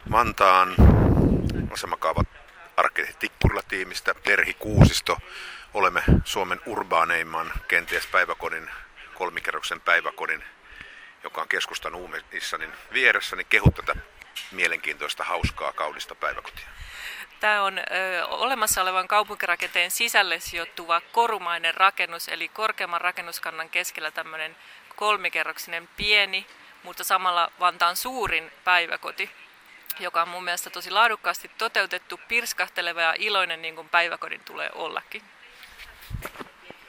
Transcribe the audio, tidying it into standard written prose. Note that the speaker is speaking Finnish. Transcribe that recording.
Vantaan asemakaavat arkkitehti Tikkurilat-tiimistä Terhi Kuusisto. Olemme Suomen urbaaneimman kenties päiväkodin, kolmikerroksen päiväkodin, joka on keskustan Uumenissanin vieressä, niin kehut tätä mielenkiintoista, hauskaa, kaunista päiväkotia. Tämä on olemassa olevan kaupunkirakenteen sisälle sijoittuva korumainen rakennus, eli korkeamman rakennuskannan keskellä tämmöinen kolmikerroksinen pieni, mutta samalla Vantaan suurin päiväkoti, joka on mun mielestä tosi laadukkaasti toteutettu, pirskahteleva ja iloinen niin kuin päiväkodin tulee ollakin.